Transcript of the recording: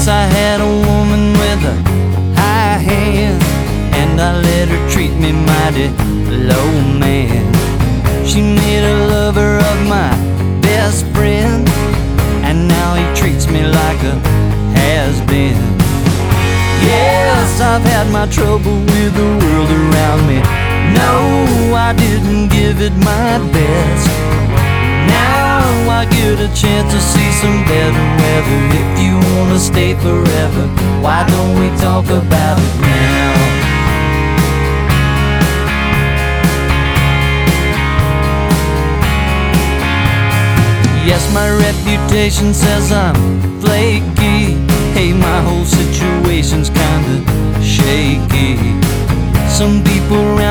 Once I had a woman with a high hand, and I let her treat me mighty low, man. She made a lover of my best friend, and now he treats me like a has-been. Yes, I've had my trouble with the world around me. No, I didn't give it my best. Now I get a chance to see some better weather. If you wanna stay forever, why don't we talk about it now? Yes, my reputation says I'm flaky. Hey, my whole situation's kinda shaky. Some people around